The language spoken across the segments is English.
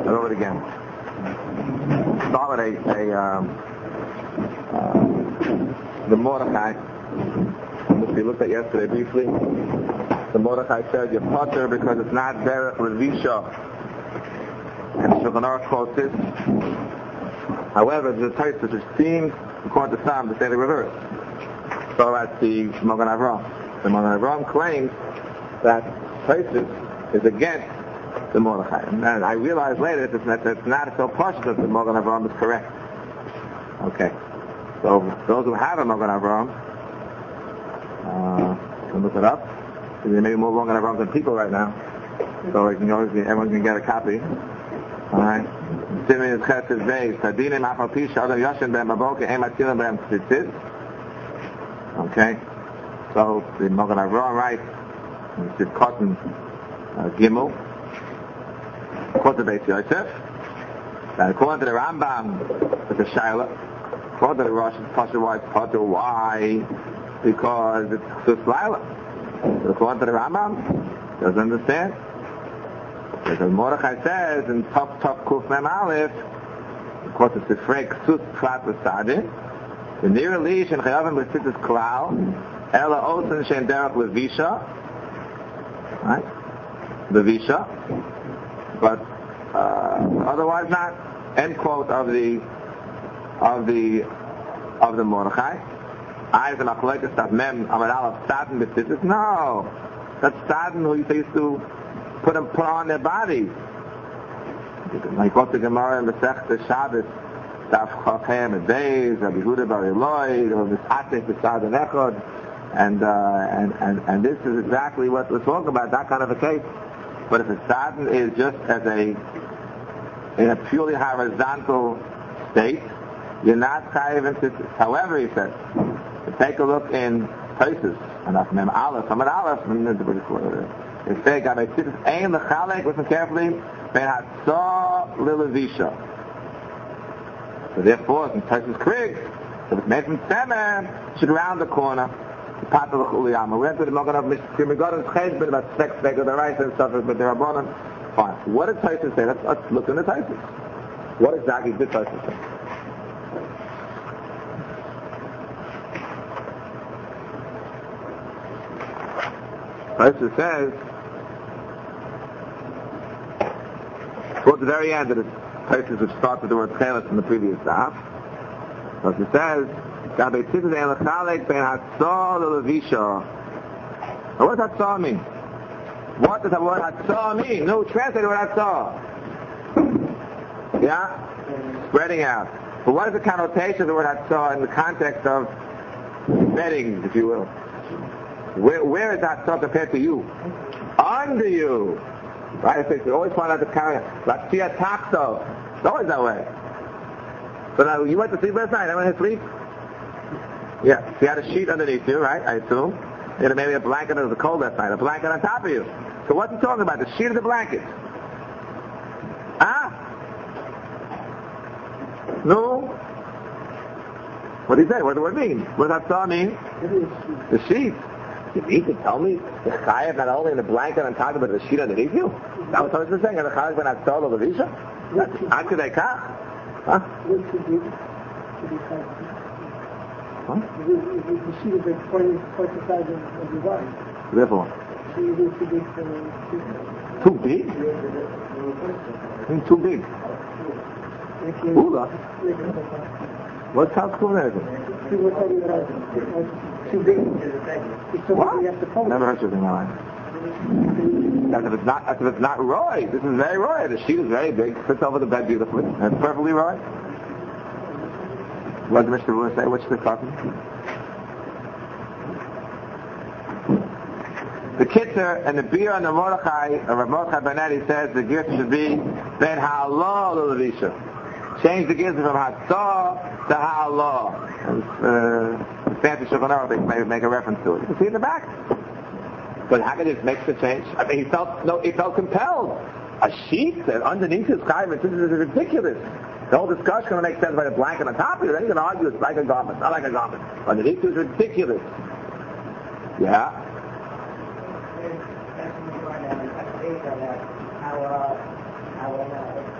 I'll do it again. Start with the Mordechai, which we looked at yesterday briefly. The Mordechai said, you're potter because it's not derech levisha. And Shulchan Aruch quotes this. However, there's a type which seems, according to some, to say the reverse. So that's the Magen Avraham. The Magen Avraham claims that Tosfos is against the Mordechai. And I realized later that it's not so partial that the Magen Avraham is correct. Okay. So those who have a Magen Avraham, can look it up. There may be more Magen Avraham than people right now. So everyone can get a copy. Alright. Simeon is Chesed Beis. Hadinim Afal Pisha Adam Yoshin Ben Baboke Em Atilim Ben Tzitzit. Okay. So the Magen Avraham writes, it's just cotton Gimel. According to Beis Yosef. And according to the Rambam, it's a Shaila. According to the Rosh, it's Pasha why it's Potter. Why? Because it's just Laila. So according to the Rambam, doesn't understand. Because Mordechai says in Top Kuf Mem Aleph, according to Sifrei Ksut Prat L'Sadin, the Nira Lish and Chayavim B'Tzitzis Klal, Ela Osen Shen Derech Levisha, right? Levisha, but otherwise not. End quote of the Mordechai. Eyes and Machlekes Tav Mem Amar Aleph Satan B'Tzitzis. No, that's Satan who used to put on their bodies. Like what the Gemara in the Masechta Shabbos, Daf Chachem and Beis, Rabbi Yehuda Bar Eloi, or this Atef B'Sad and Echad, and this is exactly what we're talking about, that kind of a case. But if a Satan is just in a purely horizontal state, you're not chayiv in tzitzis. However, he says, take a look in Tosfos, and that's Mem Aleph, Amar Aleph, they say, Gabei Tzitzis Ein L'Chalek, listen carefully, Ben Hatzah L'Levisha. So therefore, in Tosfos Krieg, if it's made from Semen, it should round the corner. The Pater L'Chuliyama. We went to the Magen of Mishkimigodon's Cheshbon about sex, of the rice and stuff, but they're abonin. Fine. What did Tosfos say? Let's look in the Tosfos. What exactly did Tosfos say? Tosfos says, toward the very end of the Tosfos which starts with the word Chelis in the previous daf, Tosfos says, Gabei Tzitzis Ein L'Chalek Ben Hatzah L'Levisha. Now what does Hatzah mean? What does the word Hatzah mean? No, translate the word Hatzah. Yeah? Spreading out. But what is the connotation of the word Hatzah in the context of bedding, if you will? Where is Hatzah compared to you? Under you. Right? We always find out the carrier. Latzia Taxo. It's always that way. So now, you went to sleep last night. I went to sleep. Yeah. So you had a sheet underneath you, right? I assume. You had maybe a blanket. It was cold last night. A blanket on top of you. So what's he talking about? The sheet or the blanket? Ah? No. What did he say? What does the word mean? What does that mean? The sheet. You could tell me the chayav not only in the blanket on top of it, but the sheet underneath you? That was what I was saying. And the chayav when I saw the levisha? After they kach? Huh? Huh? The sheet is like twice the size of your body. Therefore? Too big? Too big? Ula? What sounds cool there? Too big. What? Never heard something like that. As if it's not Roy. This is very Roy. The sheet is very big. Fits over the bed beautifully. That's perfectly Roy. What did Mr. Ruler say? What's the talking? The Kitzer and the beer and the Mordechai, Rav Mordechai Benetti says the gift should be Ben Ha'allah L'Levisha. Change the gift from Hatzah to Ha'allah. Fancy Shulchan Aruch, they may make a reference to it. You can see in the back. But how can this make the change? I mean, he felt compelled. A sheet that underneath his chayav, this is ridiculous. The whole discussion going to make sense about a blanket on top of it. Then you're going to argue it's like a garment, not like a garment. Underneath it is ridiculous. Yeah.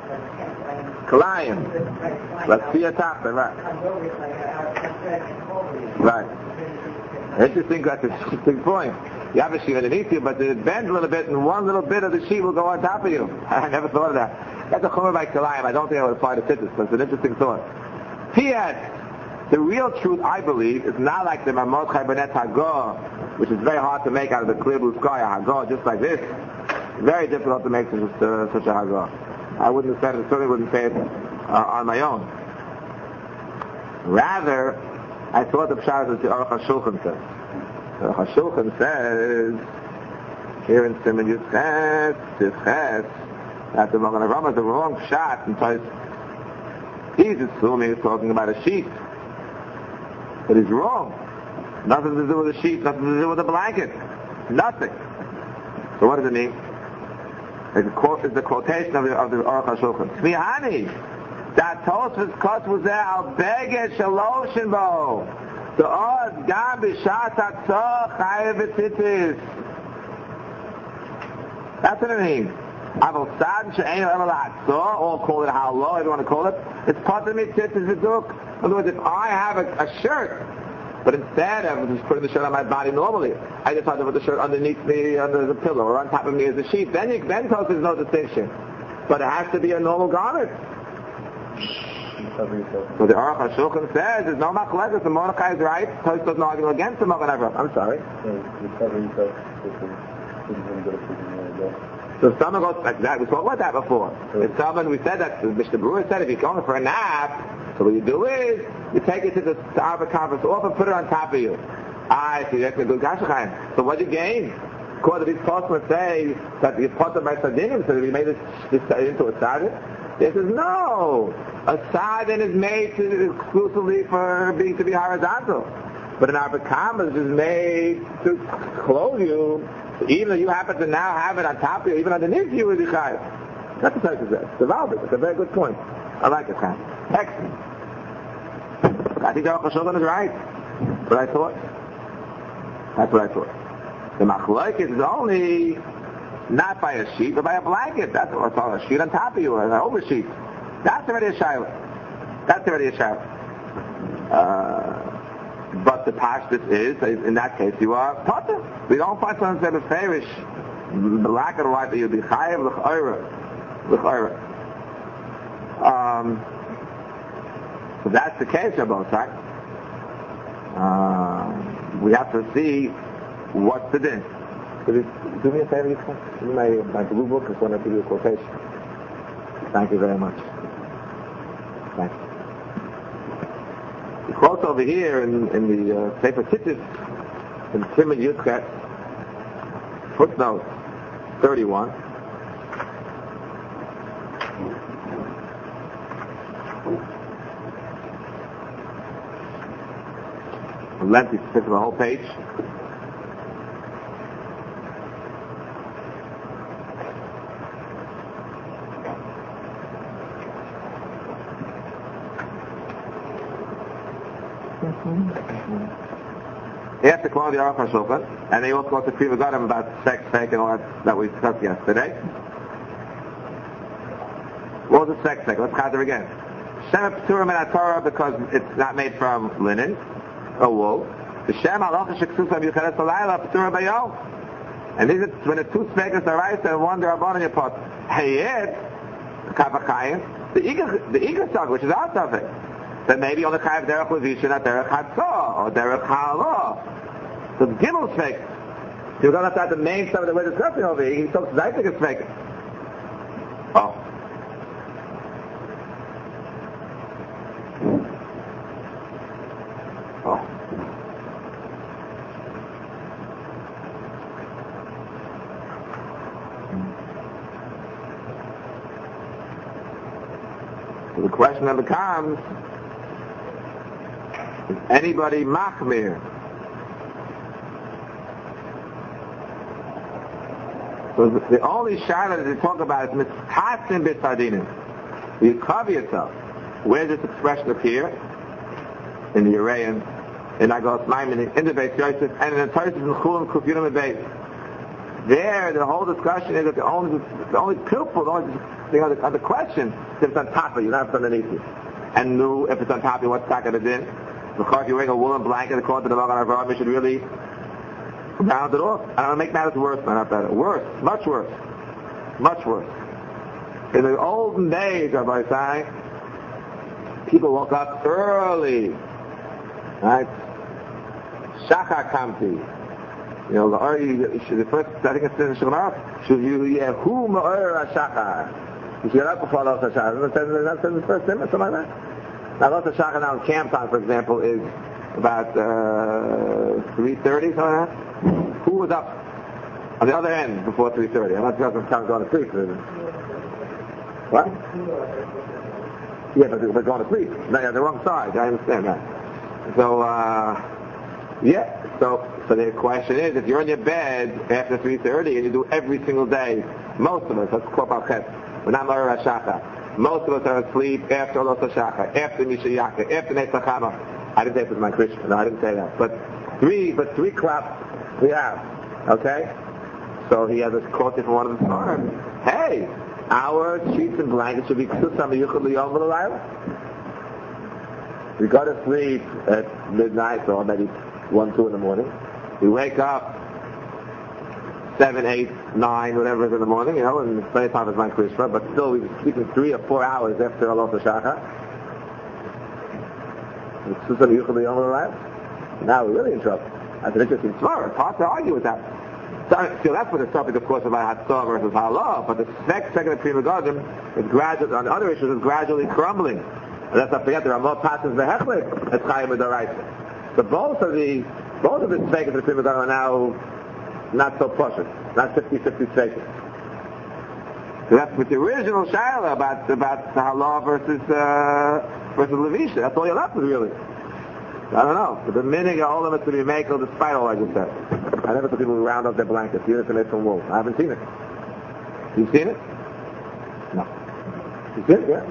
Kalayim. Let's see a top, right? Right. Interesting, that's an interesting point. You have a sheet underneath you, but it bends a little bit, and one little bit of the sheet will go on top of you. I never thought of that. That's a chumrah by Kalayim. I don't think I would apply to Tzitzis, but it's an interesting thought. P.S. The real truth, I believe, is not like the Mamot Chai Benet Hagor, which is very hard to make out of the clear blue sky, a Hagor just like this. Very difficult to make such a Hagor. I wouldn't have said it, certainly wouldn't say it on my own. Rather, I thought the Pshat is the Aruch HaShulchan says. The Aruch HaShulchan says, here in Siman Yudches, that the Magen Avraham is the wrong Pshat, and so he's assuming he's talking about a sheet. But he's wrong. Nothing to do with a sheet, nothing to do with a blanket. Nothing. So what does it mean? It's the quotation of the Aruch HaShulchan. Tzmihani, that Tosfos Kos was there, al beged shaloshin bo. The od gam b'shat hatzor chayev v'tzitzis. That's what it means. Aval sad she'ein evel hatzor, or call it halo, if you want to call it. It's part of mitzitzis v'duk. In other words, if I have a shirt, but instead of just putting the shirt on my body normally, I decide to put the shirt underneath me, under the pillow, or on top of me as a sheet, then Tosfos there's no distinction. But it has to be a normal garment. So the Aruch HaShulchan says there's no machlekes. The Mordechai is right. Tosfos doesn't argue against the Magen Avraham. I'm sorry. So if someone goes like that, we talked about that before. If someone, we said that, Mr. Brewer said, if you're going for a nap, so what you do is, you take it to the Arba conference off and put it on top of you. So that's a good Gashachayim. So what do you gain? According to these postsmen say that you put them by Sardinim, so we made this into a Sardin. They says, no! A Sardin is made exclusively for being to be horizontal. But an Arba conference is made to clothe you. Even though you happen to now have it on top of you, even underneath you is Yichayim. That's what it says. It's a very good point. I like it, Chaim. Excellent. I think the Aruch HaShulchan is right. That's what I thought. The machlokes is only not by a sheet, but by a blanket. That's what it's called, a sheet on top of you, an oversheet. That's already a shayla. But the pashtus is, in that case, you are potter. We don't find someone that is fairish, black and white, that you'll be chayav l'chayra. So that's the case of both, right? We have to see what's the din. Could you do me a favor, Yitzchak? Give me my blue book, because I want to give you a quotation. Thank you very much. Thank you. The quote over here in the Sefer Tzitzis, in Siman Yudches, footnote 31. Lengthy, to the whole page. He has to quote the Aruch HaShulchan, and they also quote the Pri Megadim about sex, fake, and all that we discussed yesterday. What was the sex fake? Let's count it again. Shem P'turim in Torah because it's not made from linen or wool. The Shem Halacha Sheksusa B'Yucheres Alayla P'turim Bayom. And these are when the two speakers are right and one D'Rabbanan in your pot. Hayet Kavachayim, the Iger Sag, which is our suffix. Then maybe on the Chayav Derech Levisha, not Derech Hatzah, or Derech Ha'ala. So the Gimel Sveik. You're going to have the main stuff that we're discussing over here. He talks Zaytik is Sveik. Oh. So the question then becomes, is anybody machmir? So the only shayla that they talk about is mitchatzim b'sardinim. You cover yourself. Where does this expression appear? In the Urayan, in Agos Maimon, in the Beis Yosef, and in the Tosfos in Chulin Kuf Yudam Beis. There, the whole discussion is that the only pilpul, the only thing on the question is if it's on top of you, not if it's underneath you. And if it's on top of you, what's taka the din? Because if you're wearing a woolen blanket, according to the Magen Avraham, you should really round it off. I don't want to make matters worse, not better. Worse, much worse. Much worse. In the olden days, Rabbi Sai, people woke up early. Right? Shachar Kamti. You know, the first, I think it's in the Shulchan Aruch, Hu Ma'or HaShachar. You should get up before Los HaShachar. That's the first thing, something like that. Now, Los HaShachar now in camp time, for example, is about 3:30, something like that. Who was up on the other end before 3:30? I'm not sure if I'm going to sleep. What? Yeah, but we're going to sleep. No, yeah, the wrong side. I understand that. So, So the question is, if you're in your bed after 3:30 and you do every single day, most of us, that's Korban Chet, we're not Ma'or HaShachar. Most of us are asleep after Los HaShachar, after Mishayaka, after Netzachama. I didn't say it was my Krishna. No, I didn't say that. But three claps we have. Okay? So he has a quote from one of the Sfarim. Hey, our sheets and blankets should be K'susam Yuchad L'Yom V'L'Layla. We go to sleep at midnight or maybe 1, 2 in the morning. We wake up 7, 8, 9, whatever it is in the morning, and plenty of time is my Krishna, but still we sleep in 3 or 4 hours after Los HaShachar. Now we're really in trouble. That's an interesting story. It's hard to argue with that. So that's what the topic, of course, about Hatzah versus Halah, but the second of Pri Megadim is gradually, on other issues, is gradually crumbling. And let's not forget, there are more passages than Hechlik as Chaim D'Oraisa. So both of the tzvekes of the Pri Megadim are now not so precious, not 50-50 tzvekes. So that's with the original Shaila about the Halah versus Levisha. That's all you're left with, really. I don't know. But the minig all of it to be makel despite all I just said. I never saw people round up their blankets, even if it's from wool. I haven't seen it. You've seen it? No. You've seen it? Yeah.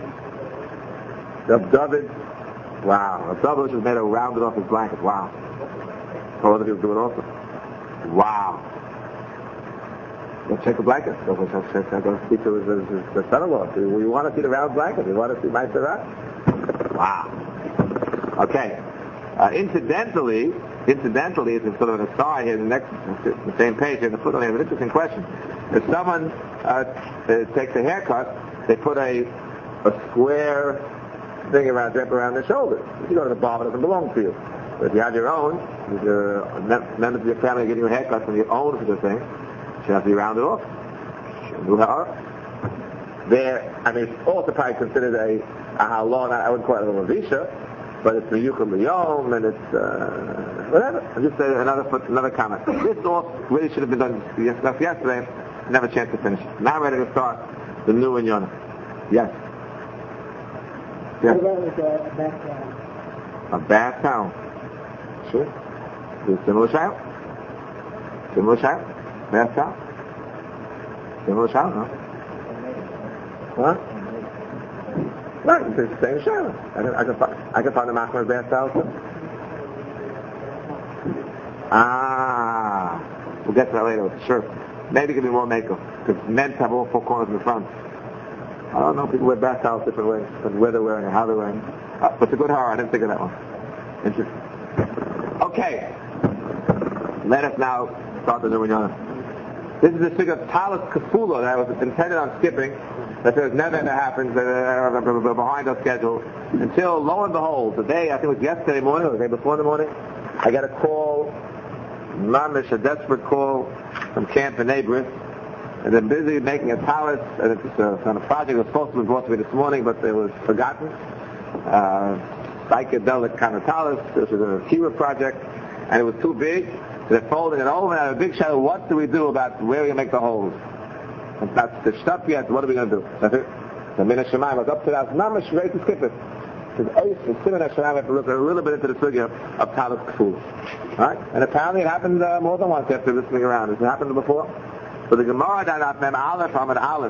Reb David. Wow. Reb David just made a rounded off his blanket. Wow. Or other people do it also. Wow. Let's check the blanket. Go speak to his son-in-law. We want to see the round blanket. We want to see my Sarah. Wow. Okay. Incidentally, it's sort of an aside here, the same page here, the footnote here, an interesting question. If someone takes a haircut, they put a square thing wrapped around their shoulders. If you go to the barber, it doesn't belong to you. But if you have your own, if your members of your family are getting you a haircut from your own particular thing, it should have to be rounded off. It's also probably considered a halal, I wouldn't call it a levisha, but it's a yuchad l'yom, and it's whatever. I'll just say another comment. This all really should have been done yesterday. Never a chance to finish. Now ready to start the new Inyana. Yes. What about with a bath towel? A bath towel. Sure. Is it similar child? Bath towel? Similar child, no? What? Right, it's the same shower. I can find a machmer bath towel too. We'll get to that later. Sure. Maybe it could be more makeup, because men have all 4 corners in the front. I don't know, people wear bath towels different ways, because where they're wearing and how they're wearing. But it's a good horror, I didn't think of that one. Interesting. Okay. Let us now start the new Inyana. This is a figure of Talis Kafula that was intended on skipping. That says never ever happens, behind our schedule, until lo and behold, the day, I think it was yesterday morning or the day before in the morning, I got a call, mamish, a desperate call from Camp in Neighbor, and they're busy making a talis, and it's on a project that was supposed to be brought to me this morning, but it was forgotten. Psychedelic kind of talis, this was a Kira project, and it was too big, so they're folding it over, and I have a big shadow, what do we do about where we make the holes? It's not stitched up yet. What are we going to do? That's it. The Min HaShamayim was up to that. Mamish ready to skip it. Because the Min HaShamayim have to look a little bit into the figure of Talis Kaful. Right? And apparently it happened more than once after listening around. Has it happened before? So the Gemara Da'at Mem Aleph Amad Aleph.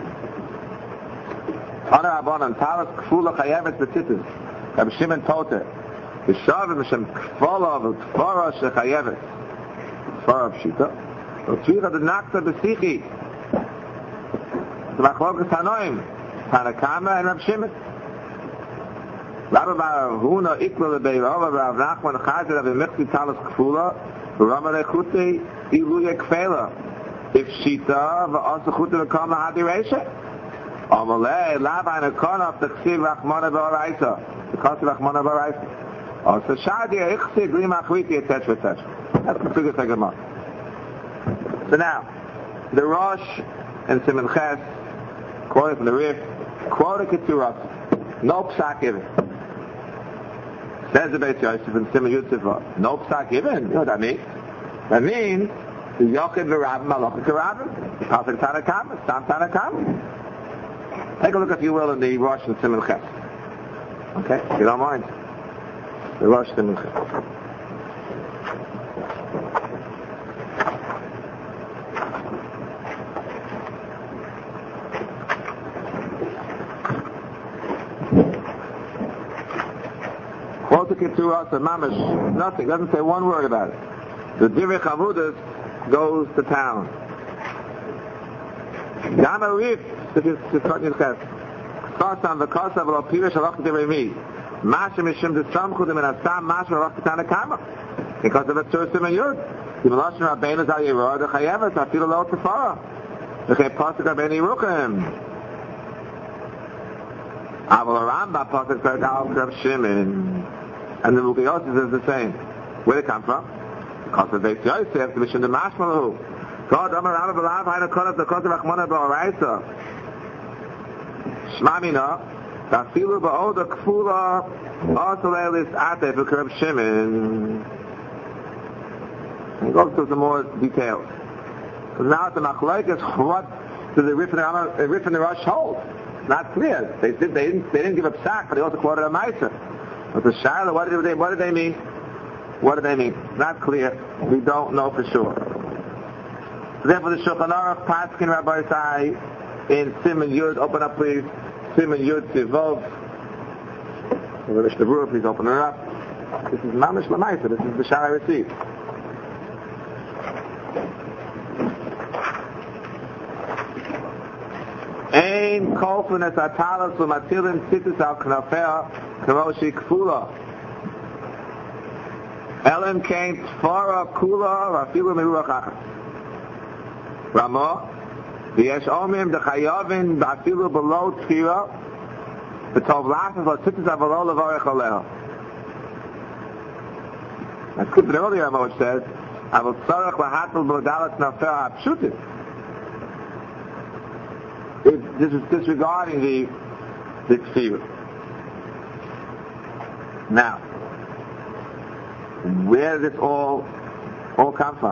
Honor Abonon Talis Kafula Chayevet B'Tzitzis. Reb Shimon Poter. B'Shavim Shem Kfolav Kfara Shechayevet. Kfara Pshita. Tzvicha de Nakta Besichi. The Machlokas Hanoim. Tanakama and Rav Shimon. Rabbi Bar Huna Ikla Lebeirova Rav Nachman Chazer Rav Michti Talas Kfula Rama Lechute Iluya Kfela If Shita V'asa Chute V'kama Hadi Reisha Amalei Laban Akonov T'chsiv Rachmana B'Oraisa T'chsiv Rachmana B'Oraisa Also Shadia Ichsi Glim Achviti etc. etc. That's the figure Tegama. So now the Rosh and Simon Ches quoted from the Rif quoted Ketzuras no psak given. Says the Beit Yosef and Simon Yudziva, no psak given. You know what that means? That means the Yochid v'Rabim Malachik v'Rabim, Pasuk Tanakam, Stam Tanakam. Take a look, if you will, in the Rosh and Simon Ches. Okay, if you don't mind. The Rosh and Simon Ches. To us, a mamish, nothing, doesn't say one word about it. The Divrei Chavudas goes to town. Gama Rif, this is Tzotnit Ches. Chasam v'kasav v'lo pirish alach Divrei Mi. Masha mishim d'samchud min asam masha alach Tanakama. Because of the Tzusim and Yud. The Melashon Rabbeinu Zal Yerah, the Chayevet, Afilu Lo Tefara. The Chay Pasuk Rabbeinu Yeruchim. Aval Rambam Pasuk Perek Al Rav Shimon. And the Mukayos is the same. Where did it come from? Because of Beit Yosef, the Mishnah Mashmalahu. God, Amar Rabba B'Lav, Haina Kolat, the Kolat Rachmana B'Oraisa. Shmamina, Tafilu Ba'oda Kfula, Osalelis Ate, V'Kerab Shimon. He goes through some more details. Because now the Machlaik is what does the Rif and the Rosh hold? It's not clear. They didn't give a psak, but they also quoted a Meiser. But the Shaila, what did they mean? What do they mean? Not clear. We don't know for sure. So therefore, the Shulchan Aruch Paskin Rabbi Sai in Simon Yud, open up please. Simon Yud Tivov. The Mishnah Berurah, please open her up. This is Mamish Lamaisa. This is the Shah I received. Ein kolfen es atalas u'matilin tzitzis al knafea kamoshi kfula. Ellen came tfara kula rafilu meruach achas. Ramah, v'yesh omim d'chayavin b'afilu below tfira v'tov lachas l'tzitzis avalo levarech aleha. That's good, but earlier Ramah which says, Aval tzarech lahatel b'dalat knafea ha'pshutis. This is disregarding the tefillah. Now, where did this all come from?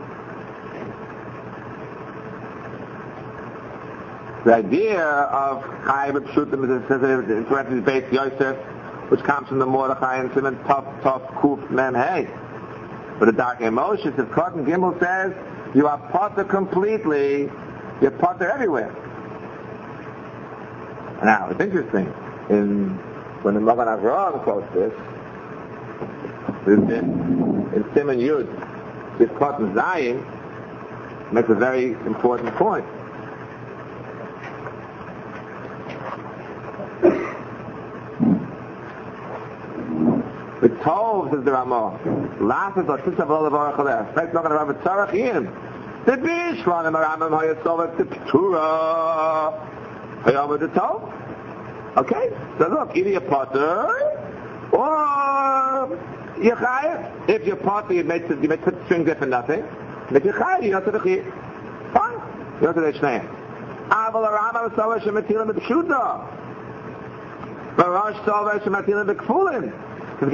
The idea of Chayim Pshutim is in parentheses Beit Yosef, which comes from the Mordechai and Simon Tov Kuf Mem Hey. But the Dark Emotions of Cotton Gimel says you are potter completely. You're potter everywhere. Now, it's interesting. When the Magen Avraham quotes this, in Simon Yud, this Cotton Zion makes a very important point. The Tov, says the Ramah, Lasses or Tzitzah V'Lo Levarech Aleha. That's not going to have a tzarach in. The Bishvan and the Rambam Hayasovat the P'tura. Hayam the Tov. Okay? So look, either you're potter or you're chayav. If you're potter, you may put strings there for nothing. And if you're chayav, you're not to the chayav. Fine. You're not to the shnei. Aval Rambam Sova Shematilim B'Pshuta. V'Rosh Sova Shematilim B'Kfulin. So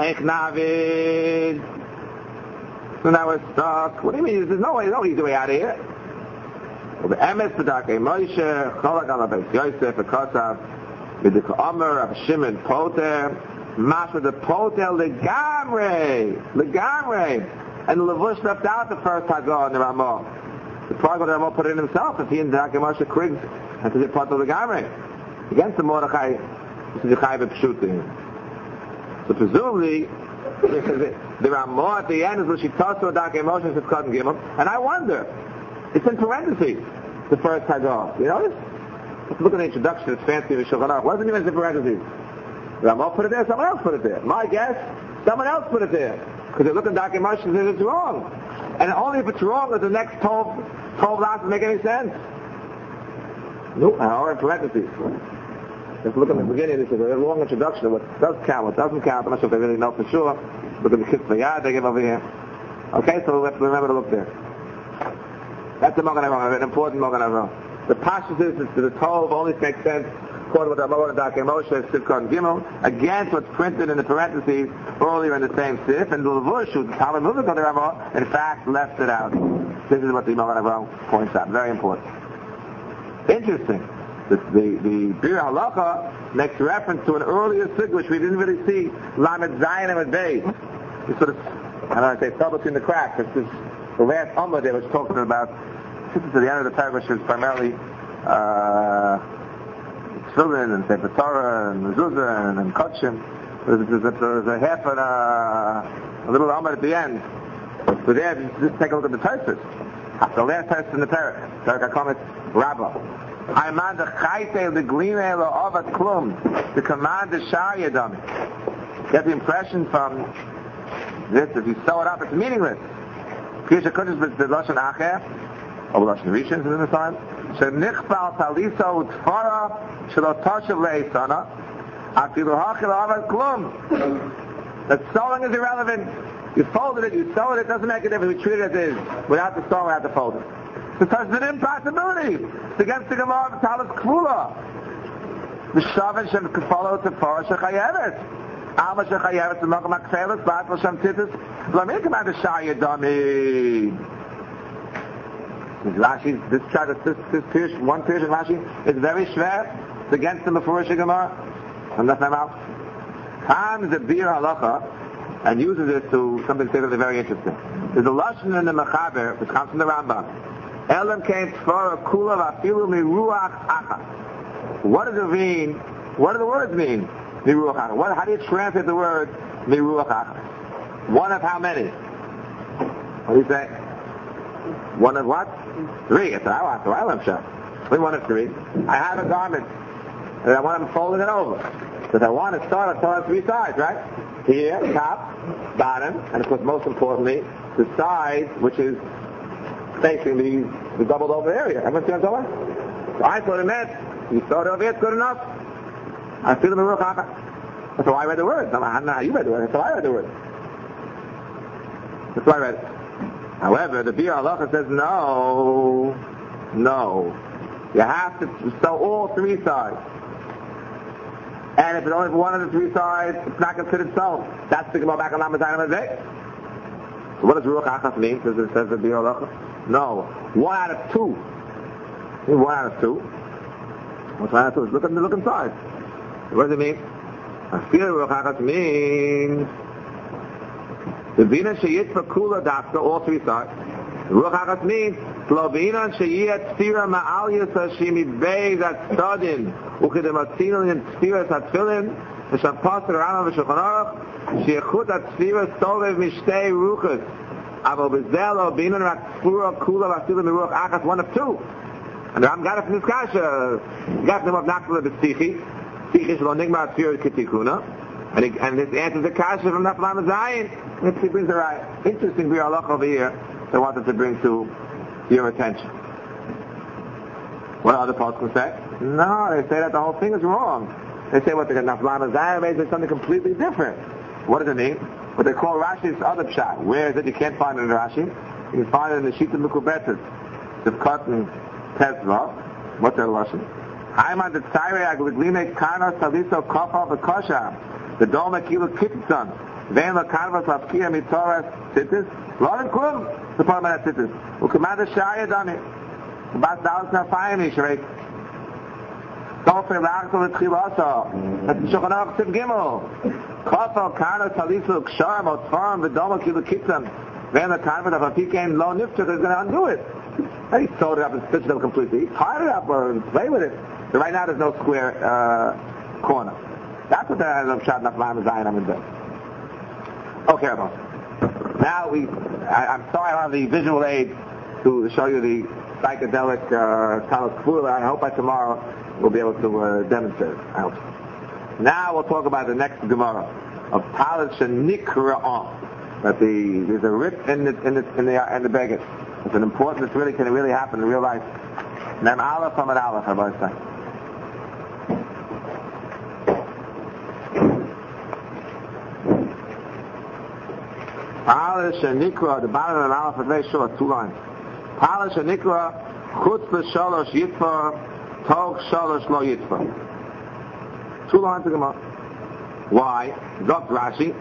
now we're stuck. What do you mean? There's no easy way out of here. Well, the Emes B'Darkei Moshe, Cholak Al Beis Yosef, V'Kosav, B'Dik Omer, Rav Shimon, Poter, Masha the Poter, Legamrei, and the Levush left out the first Hagah in the Ramah. The Pragah the Ramah put it in himself, if he and Darkei Moshe Kriggs, and to the Poter Legamrei. Against the Mordechai, this is the Chai B'Pshutim. So presumably, The Ramah at the end is L'shitaso Darkei Moshe Sifkat and Gimel, and I wonder, it's in parentheses, the first Haggah. You notice? Let's look at the introduction, it's fancy with Shulchan Aruch. Wasn't even in parentheses. Ramah put it there, someone else put it there. My guess, someone else put it there. Because they look at Darkei Moshe and say it's wrong. And only if it's wrong does the next 12 lines make any sense. No, or in parentheses. Let's look at the beginning. This is a long introduction of what does count, what doesn't count. I'm not sure if they really know for sure. Look at the kids Yad they give over here. Okay, so we have to remember to look there. That's the Magen Avraham, an important Magen Avraham. The Pashtus is the 12 only makes sense according to what Ramah and Darkei Moshe, Sifkat and Gimel, against what's printed in the parentheses earlier in the same Sif, and the Levush, who's Talmud Muvik on the Ramah, in fact, left it out. This is what the Magen Avraham points out. Very important. Interesting. The Bir Halacha makes reference to an earlier sig which we didn't really see, Lamed Zayin and Beis. This sort of, how do I say, fell between the cracks. This is the last Ummah they was talking about. This is to the end of the paragraph, which is primarily Tefillin and Sefer Torah and Mezuzah and Kodshim. There's a half and a little Ummah at the end. So there, just take a look at the Tosfos. The last Tosfos in the parak HaKomet Rabbah. Ha'imad ha'chayte l'glina lo'ovat klum. The command is shar yadam. Get the impression from this, if you sew it up, it's meaningless. Pirush HaKodesh b'lashon acher, or b'lashon rishon is in the time. Shenichbal taliso utfara shelo toshev le'esana. Afilu ha'chil lo'ovat klum. That sewing is irrelevant. You folded it, you sewed it, it doesn't make a difference. We treat it as is, without the sewing, without the folding. Because it's an impossibility. It's against the Gemara of Talis Kvula. V'shaven shem kefalo tefara shechayevet. Alma shechayevet t'mokam ha'kfeles b'atl shem titus. L'min command the shar yadami. Rashi, this Pirush, one Pirush in Rashi, is very schwer. It's against the Mefurish Gemara. And that's my mouth. Tam is a Bir Halacha, and uses it to something very interesting. There's a lashon in the Mechaber, which comes from the Rambam. Elam came for a kula vafilu miruach acha. What does it mean? What do the words mean? Miruach acha. How do you translate the word miruach acha? One of how many? What do you say? One of what? 3. It's I want shot. One of 3. I have a garment, and I want to fold it over. So if I want to start on 3 sides, right? Here, top, bottom, and of course, most importantly, the side which is facing the doubled over area. Everyone see what I'm talking about? So I thought it meant, you start over here, it's good enough. I feel the Miruach Acha. That's how I read the word. I don't know how you read the word. That's how I read the word. That's why I read it. However, the Bir Halacha says no. You have to sew all 3 sides. And if it's only for one of the 3 sides, it's not considered sewn. That's the Gemara back on Lamed Zayin and Beis. So what does Ruach Achas mean? Does it says the Bir Halacha? No. 1 out of 2. 1 out of 2. What's 1 out of 2? Look inside. What does it mean? I feel Ruach Achas means the Vina Sheyitva Kula Dafka, all 3 sides. Ruach Achas means Slovina Sheyit Tzira Ma'al Yisa Shimi Bey That Stadin Uchidematzinal in Tzira Tatfilin V'Shampasar Rama V'Shulchan Aruch Sheichut Tzira Stovev Mishtei Ruchas Avo Bezelo Binan Rak Tzura Kula V'Asilim Ruach Achas 1 of 2. And Ram got it from this kasha. Got them of Nakla B'Tzichi Tzichi Shlo Nigma Tzira Kitikuna. And this answers the kasha from Naflam Zayin. And he brings a right. Interesting Bir Halacha over here. So I wanted to bring to your attention. What other parts can say? No, they say that the whole thing is wrong. They say what the Naflam Zayin is something completely different. What does it mean? What they call Rashi's other pshat. Where is it? You can't find it in Rashi. You can find it in the Shita Mekubetes. The cotton Tezva. What's their lashon? Haiman the Tzayre Agligline Karna Saliso Kofa V'Kosha. The Dome Kilo Kitzon. Vein La Karvas Avkia Mitoras Tzitzis. Lauren Kum. The Parliament Tzitzis. Ukamada Shaya Dami. Bas Dallas Nafayim Yishrei. Sofer Lachto L'Tchilaso. That's the Shulchan Aruch Tiv Gimel. Kofa Karna Saliso Ksharam Otfaram V'Dome Kilo Kitzon. Vein La Karvas Avkia Lo Niftuk is going to undo it. And he sewed it up and stitched it up completely. He tied it up or play with it. So right now there's no square corner. That's what the Pshat Naflam Zayin Amid Bey. Okay, Rabbi. Now I'm sorry I don't have the visual aid to show you the psychedelic Talmud Kfula. I hope by tomorrow we'll be able to demonstrate it. I hope so. Now we'll talk about the next Gemara of Talmud Shenikra. That there's a rip in the Beged. It's an important. Can it really happen in real life? Mem Aleph Amud Aleph, Rabbi say. Talmud Shenikra. The bottom of Mem Aleph is very short, 2 lines. Talmud Shenikra Chutz L'Shalosh Yitfa Tog Shalosh Lo Yitfa. 2 lines of Gemara. Why? Got Rashi.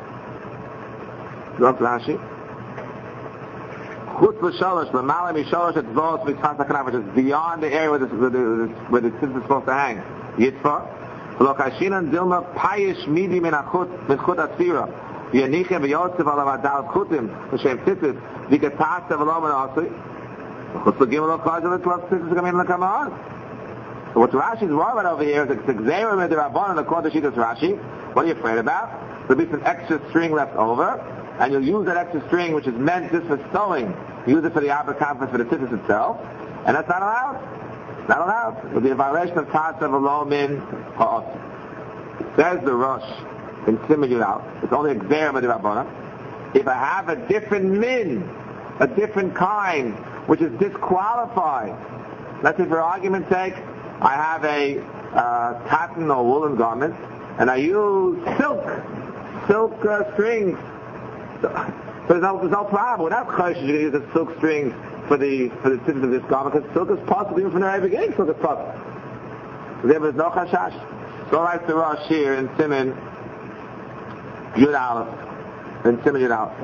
Chutz L'Shalosh L'Mala Mishalosh Etzvos V'Tzvas HaKanaf, which is beyond the area where the tzitz is supposed to hang. Yitfa. Lo Kashinan Dilma Payish Midi Min Chut Atzira. V'Yanichem V'Yosef Alav Adal Chutim V'Shem Tzitzis V'Katas V'Lo Men Asri. Chutz L'Gimel Lo Chazal V'Tzvos Tzitzis V'Kamin L'Kaman. So what Rashi's worried about over here is the Gzeira Med Rabbanan according to Shittas Rashi. What are you afraid about? There'll be some extra string left over, and you'll use that extra string, which is meant just for sewing. Use it for the Abba Conference for the tzitzis itself, and that's not allowed. It's not allowed. It will be a violation of Tasa V'Lo Min Ha'os. Says the Rosh in Simon Yudal. It's only a Gzeira Med Rabbanan. If I have a different min, a different kind, which is disqualified, let's say for argument's sake, I have a cotton or woolen garment, and I use silk strings. So there's no problem. We're not cautious to use a silk string for the tzitzis of this garment, because silk is possible even from the very beginning. Silk is possible. So there was no chashash. So writes the Rosh here in Siman Yud Aleph. In Siman Yud Aleph.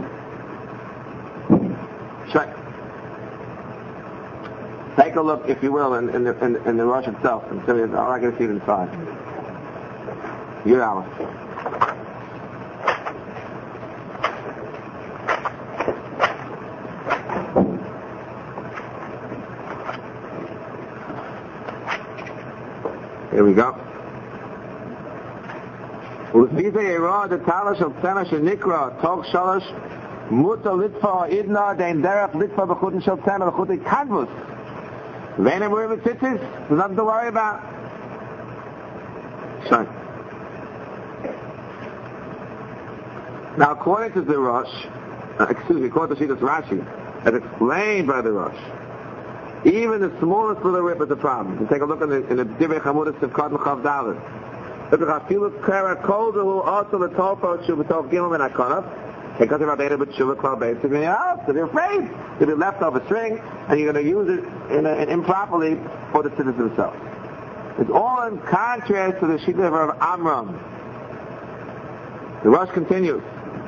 Sure. Take a look, if you will, in the Rosh itself. And I'm not going to see it inside. Yud Aleph. Here we go. U'zvizei Yeroah the Tala shel Tzema shenikra Tog Shalosh Muta Litfa Idna Dein Derech Litfa B'chutin shel Tzema B'chutin Kadvus. Ve'enem Urim Tzitzis. There's nothing to worry about. Sorry. Now, according to the Rosh, according to Shittas Rashi, as explained by the Rosh, even the smallest little rip is a problem. You take a look in the Divrei Chamudas Sivkot Mechav Dalet. Look at Chafilut Kara Kolder who also the Topo Shuvah Gimel and Akonov. Because they're Rabbeinu but Shuvah Klal Beis. So they're afraid. They'll be left off a string, and you're going to use it improperly for the citizens themselves. It's all in contrast to the Shitah of Amram. The Rosh continues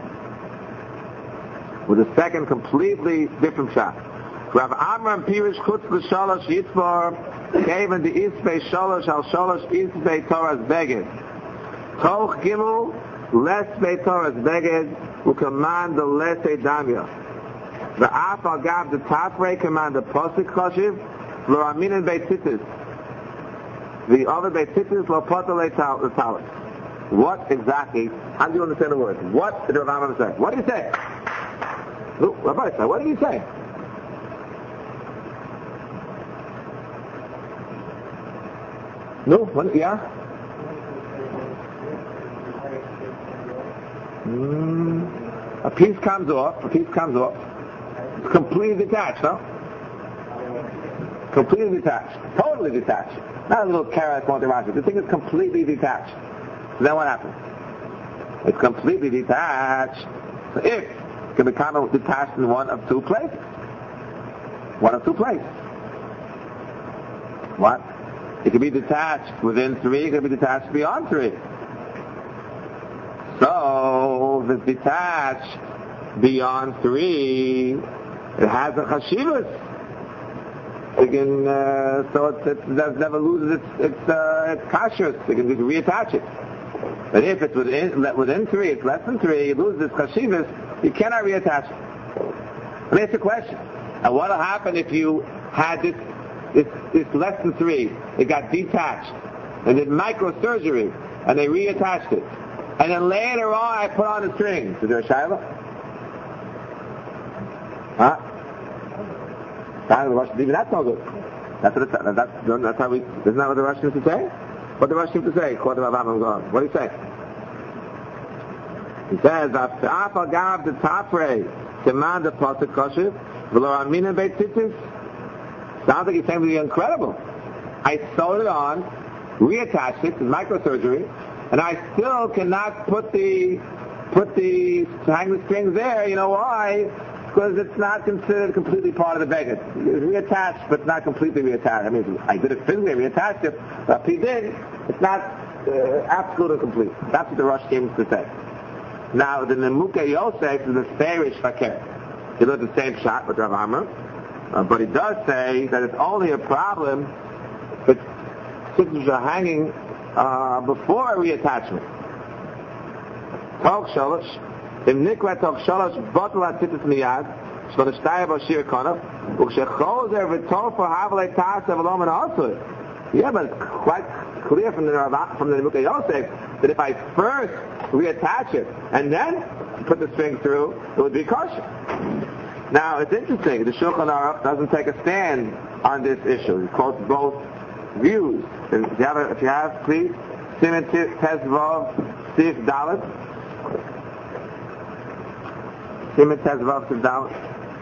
with a second completely different shot. Rav Amram Pirish Chutz L'Shalosh Yitzvar Kaven the Isbei Shalosh Al Shalosh Isbei Torah's Beged Toch Gimel Les Bei Torah's Beged who command the Les Edamya the Af Al Gav the Tafrei command the Posik Choshiv Lo Aminin Bei Tzitzis the other Bei Tzitzis Lo Potel L'Talis. What exactly? How do you understand the word? What did Rav Amram say? What did he say? Look, Rabbi said, what did he say? No? What, yeah? A piece comes off. It's completely detached, no? Completely detached. Totally detached. Not a little carrot going to Rashi. The thing is completely detached. So then what happens? It's completely detached. So if it can become detached in one of two places. What? It can be detached within 3, it can be detached beyond 3. So, if it's detached beyond 3, it has a chashivas. It can, so it never loses its kashrus. It can reattach it. But if it's within 3, it's less than 3, it loses its chashivas, you cannot reattach it. Let me ask you a question. And what will happen if you had this less than 3, it got detached, and did microsurgery, and they reattached it, and then later on I put on the strings. Is there a shayla? Huh? Even that's no good. That's how we. Isn't that what the Rosh seems to say? What the Rosh seems to say? What do you say? He says, "Afal gav the tafrei command the pasuk kosher v'lo amina beit tzitzis." Sounds like he's saying something incredible. I sewed it on, reattached it, microsurgery, and I still cannot hang the strings there. You know why? Because it's not considered completely part of the beggar. It's reattached, but not completely reattached. I mean, I did it physically, reattached it, but he did. It's not absolute and complete. That's what the Rosh seems to say. Now, the Nemuke Yosef is a fairish fakir. He does the same shot with Rav Amram, but he does say that it's only a problem if stitches are hanging before reattachment. Tog Sholosh. Im Nikra Tog Sholosh Bottle HaTzitzis Miyad Shlo Nishtaya Bashir Konav Ukshechol V'Tol for Havale Tas Avalom and Asur. Yeah, but it's quite clear from the Nemuke Yosef that if I first reattach it and then put the string through, it would be kosher. Now, it's interesting. The Shulchan Aruch doesn't take a stand on this issue. He quotes both views. If you have, please, Siman Tezvav Sif Dalet. Siman Tezvav Sif Dalet.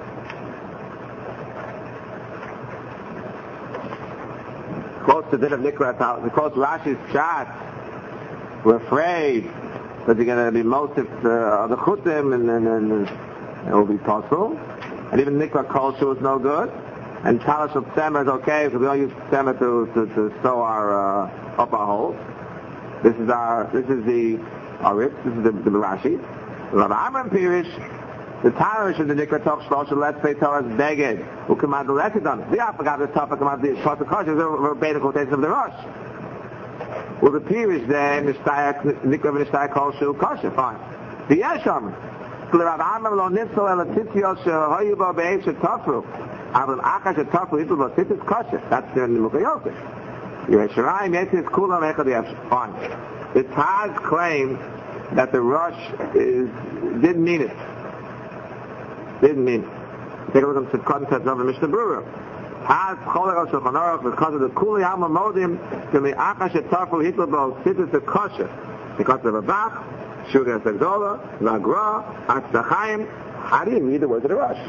Quotes the din of Nikrat Tal. He quotes Rashi's chat. We're afraid that they're going to be most of the chutim and it will be possible. And even Nikra Kolshu is no good. And Talash of Tzemer is okay because we don't use Tzemer to sew our up our holes. This is the Aritz, this is the Rashi. Rav Amram Pirish, the Tarish of the Nikra Tov Shlosh, let's say Torah's Beged, who command the Lesidon. The Apagav, the Topah, command the Shlosh Kosh, is a verbatim quotation of the Rosh. Well, the Pirish then, Nikra V'Nishtaya Kolshu, Kosher, fine. The Yesham, Rav Amram lo nitzel el tzitziyos shehoyu bo be'ez shetofru. Avim achas shetofru hitlu bo tzitzis kosher. That's the Nemuke Yosef. Yerushalayim yetzis kulam echad yefsh. Fine. The Taz claims that the Rosh didn't mean it. Didn't mean it. Take a look at the context of the Mishnah Berurah. Taz cholek al Shulchan Aruch because of the kuli alma modim to me achas shetofru hitlu bo tzitzis kosher. Because of a Bach, Sugar Segdola, Lagra, Atzachayim. How do you read the words of the Rosh?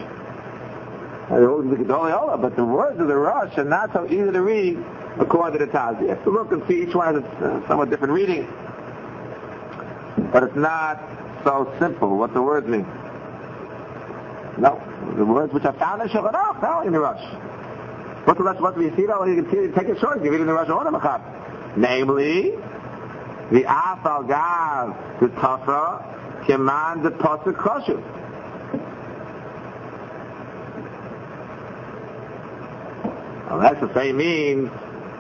But the words of the Rosh are not so easy to read according to the Taz. You have to look and see each one has a somewhat different reading. But it's not so simple what the words mean. No, the words which are found in Shulchan Aruch, not in the Rosh. What do you see though? You can see, take it short, you read it in the Rosh Hashanah. Namely, the Afal Gav, the Tafra, command the Pasuk Kosher. Well, that's what they mean.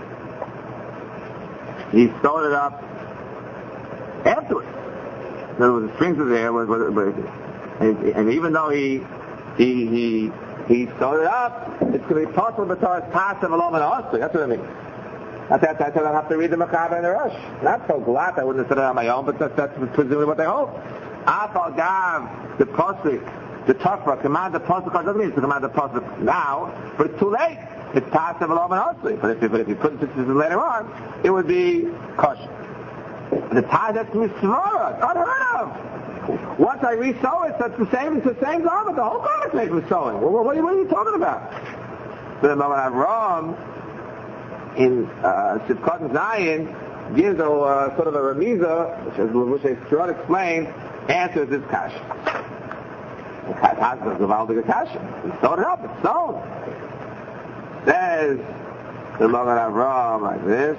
He sewed it up afterwards. In other words, the strings are there, and even though he sewed it up, it's going to be possible to tell us passive along and also. That's what I mean. That's why I have to read the Mechaber and the Rosh. Not so glad I wouldn't have said it on my own, but that's presumably what they hold. Afal Gav, the Pasuk, the Tafra, command the Pasuk, doesn't mean to command the Pasuk now, but it's too late. It's passive along and also. But if you put this later on, it would be kosher. The Taz, that's Misvara, unheard of. Once I re-sew it, it's the same garment. The whole garment's made from sewing. What are you talking about? But the moment I'm wrong, in Sivkot Zayin, gives a sort of a remiza, which as Lavushe Strud explained, answers this kasha. The Taz is a Valdiga kasha. He sewed it up, it's sewn. Says the Magen Avraham like this.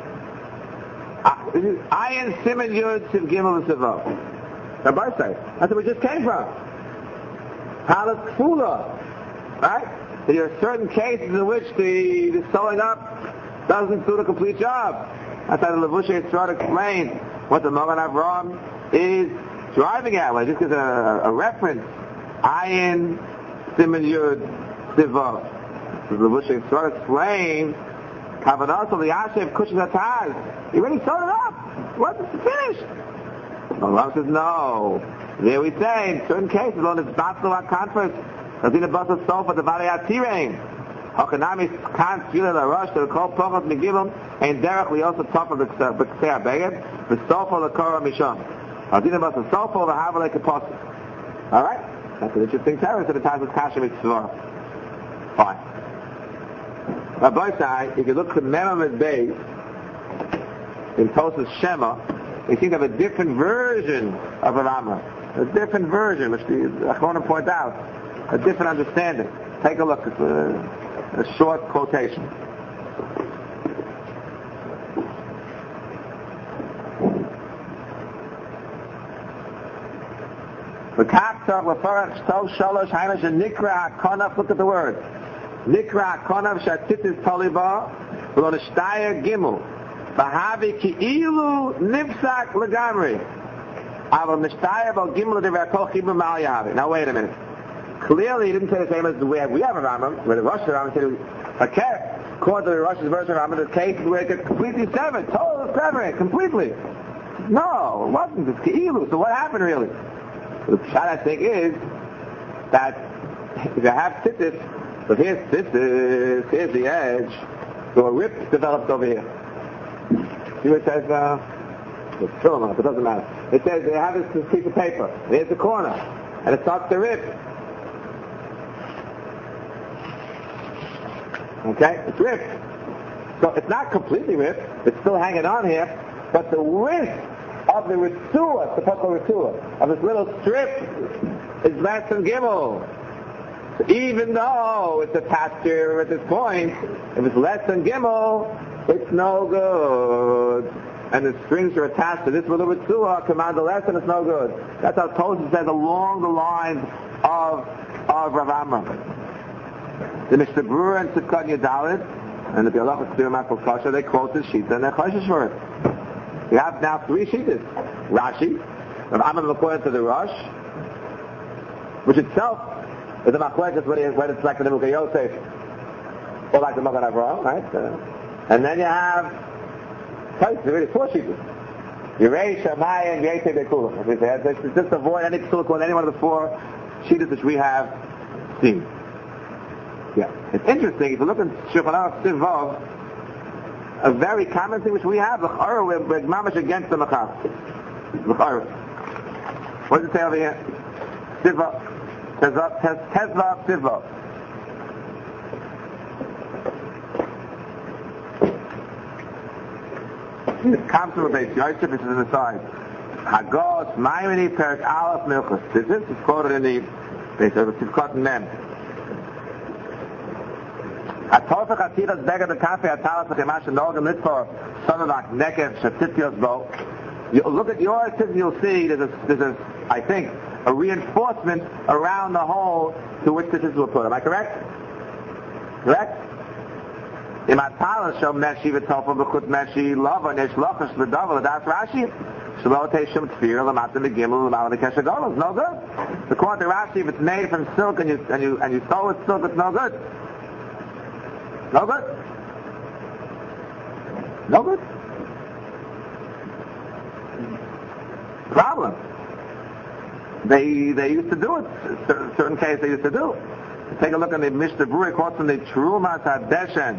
Ayin Siman Yud Siv Gimel V'Sivot. Rabbi says, that's where we just came from. Halas Kfula. Right? There are certain cases in which the sewing up doesn't do the complete job. That's how the Lavushe Strad explained what the Magen Avraham is driving at. Well, just as a reference. Ayin Siman Yud Sivot. The Lavushe Strad explained Kavanas of the Yashev Kushas Hataz. He already sewed it up. What? It's finished. Ram says no. There we say, in certain cases, on this battle of conference, there's in a bus of sofa, the Valley Atirain. Hochanami can't feel the rush, they'll call Pochot Megilum, and Derek, we also talk of the B'Ksei Beged, the sofa, the Korah Mishon. There's in a bus of sofa, the Havalek Apostle. Alright? That's an interesting terror, so the time of Kasha Mitzvah. Fine. Rabbi Sai, if you look at Mem Bay, in Tosas Shema, we seem to have a different version of Rama. A different version, which the Achronim point out. A different understanding. Take a look. It's a short quotation. Look at the word. Nikra HaKonav Shatitis Taliba V'Lonishtayer Gimel V'Havi Ki'ilu Nifsak L'Gamri Aval Nishtayer B'Al Gimel L'Divrei Chibur Mal Yahavi. Now wait a minute. Clearly he didn't say the same as we have a Rambam, where the Rosh Rambam said, okay, according to the Rosh's version of Rambam, the case where it gets completely severed, total severing, completely. No, it wasn't. It's Ki'ilu. So what happened really? The shot I think is that if you have tzitzis, so here's the edge, so a rip develops over here. See what it says? It's film up, it doesn't matter. It says they have this piece of paper, and here's the corner, and it starts to rip. Okay? It's ripped. So it's not completely ripped, it's still hanging on here, but the width of the Ritzua, the Pokol Ritzua, of this little strip is less than Gimel. So even though it's attached here at this point, if it's less than Gimel, it's no good. And the strings are attached to this little Ritzua, command the lesson, it's no good. That's how Tosfos says along the lines of Rav Amram. The Mishnah Berurah and Sivkot Yadalit, and the Bialach of Tzir Makol Kasha, they quote this Shita and they're Choshesh for it. We have now three Shitas. Rashi, Rav Amram according to the Rosh, which itself is a machlekes when it's like the Nebuchadnezzar Yosef, or like the Magen Avraham, right? And then you have really four Shitas. Yerei, Shammai, and Yetei Bekulah. Just avoid any psulah on any one of the four Shitas which we have seen. Yeah, it's interesting. If you look at Shulchan Aruch Siv Vav, a very common thing which we have, l'chara, we're mamash against the machav. L'chara. What does it say over here? Siv Vav. Tezvav Siv Vav. This comes from a base. Yosef, this is in the side. Hagos, Maimoni, Perak Aleph, Milchus. This is quoted in the base of the Sivkot Mem. Atofach Atiras Begad the Kafe Atalas Chemash and Norgam Litzor Sonavak Nekev Shatitzios Bo. You look at yours, you'll see there's a I think a reinforcement around the hole to which this is put. Am I correct? Correct? Im Atalas Shom Meshi V'Tofa B'Chut Meshi Lava Nesh Lochash V'Davar L'Das Rashi Shelo Teishim Tfir L'Mata Megimel L'Mala Nekesha Golos. No good. According to Rashi, if it's made from silk and you sew with silk, it's no good. No good. No good. Problem. They used to do it. Certain cases they used to do. Take a look at the Mishnah Berurah quotes from the Trumas HaDeshen.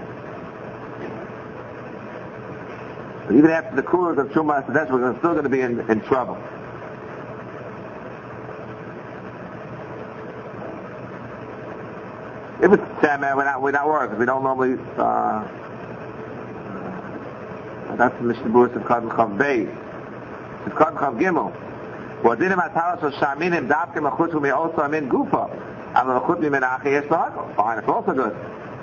Even after the coolers of Trumas HaDeshen, we're still going to be in trouble. If it's Shemer, we're not working. We don't normally. That's the Mishnah Berurah Sivkot Chav Beis. Sivkot Chav Gimel. V'odinim atalas of shaminim davkim achutzu me'oso amin gufa. Amal achut mimin achi yesh lahakol. Fine, it's also good.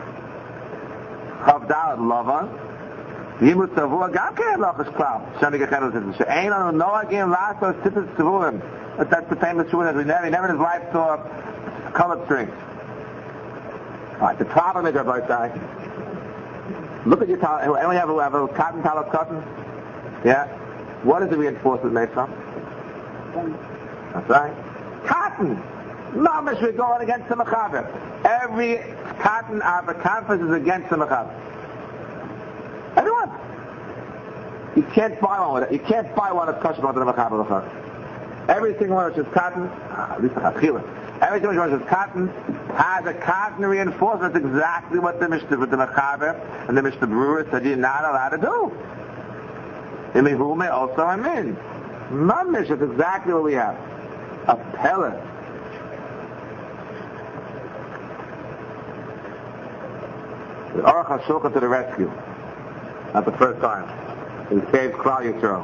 Chav Daled Lavan. Yimut Tavua Gam Ke'en Lochash Klal. Shani Gechenu Tzitzis. She'ein anu noagim lasos Tzitzis Tzivurim. That's the famous shul that we never in his life saw colored strings. All right, the problem is, Rabbi Sai, look at your towel. Anyone have a cotton towel of cotton? Yeah? What is the reinforcement made from? That's right. Cotton! Mamash, we're going against the mechaber. Every cotton of a conference is against the mechaber. Everyone. You can't buy one with it. You can't buy one that's kosher to the mechaber. Every single one which is cotton, at least every single one which is cotton has a cotton reinforcement. That's exactly what the Mishnah, with the mechaber and the Mishnah Berurah said you're not allowed to do. In Mehume also I'm in. Mamish, it's exactly what we have. A pellet. The Aruch HaShulchan to the rescue. Not the first time. He saved Klal Yisrael.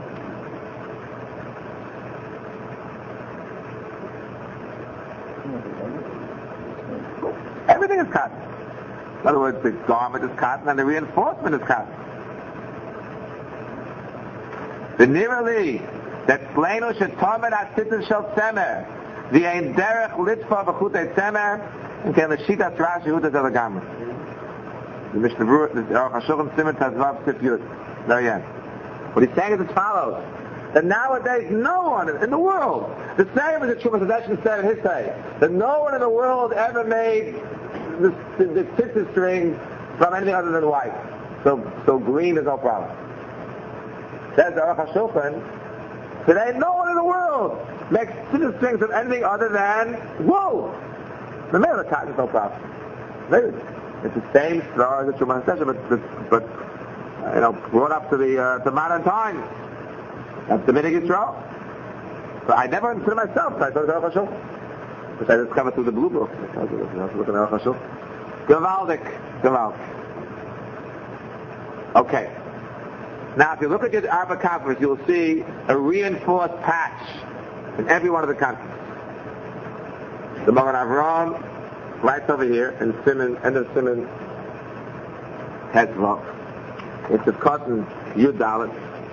Everything is cotton. In other words, the garment is cotton and the reinforcement is cotton. The nearly that Slenu Shetomer Asitin Shel Tzemer, the Ein Derech Litfa B'chutei Tzemer, and Ken L'Shitas Rashi Huda Delagamra. The Mishnah Berurah, the Aruch HaShulchan Simon Tazvav Sif Yud. Very end. What he's saying is as follows: that nowadays no one in the world, the same as the Trumas Hadeshin said in his day, that no one in the world ever made the tzitzit string from anything other than white. So green is no problem. Says the Aruch HaShulchan, today no one in the world makes tzitzit strings from anything other than wool. The middle of the cotton is no problem. Maybe. It's the same star as the Trumas Hadeshin, but brought up to the modern times. That's the Minig Yisrael. But I never understood it myself, so I thought it was Aruch HaShulchan. Which I discovered through the Blue Book. I was looking at Aruch HaShulchan. Gewaldig. Okay. Now, if you look at your Arba conference, you'll see a reinforced patch in every one of the countries. The Magen Avraham, right over here, in Siman, end of Siman, Hezbollah. It's a cotton Yud Dalet.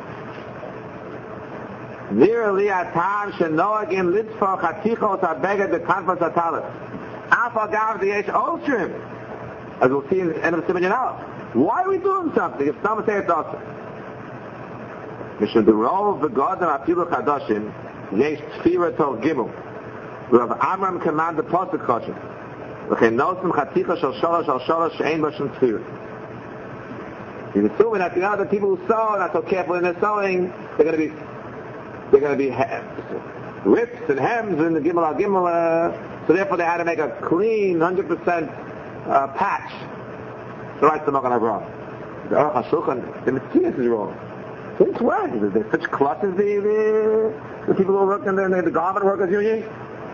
Nearly at time Shenoagim Litzfa Chatichos Abeged the Kanfas Atalis. Alpha Gav the Yesh Ostrim. As we'll see in the end of the Siman Yanal. Why are we doing something if someone says it's awesome? Mishum the role of the God and Afilu Chadashim Yesh Tfira Tov Gimel. We have Amram command the Pasuk Choshem. V'chein Nosim Chatichos Shal Sholosh She'ein Bashim Tfira. He's assuming that the people who sew are not so careful in their sewing, they're going to be rips and hems in the Gimel al Gimel, so therefore they had to make a clean 100% patch. So writes the Magen Avraham. The Aruch HaShulchan, the Metzias is wrong. Since when? Is there such clusters the people who work in the garment workers union?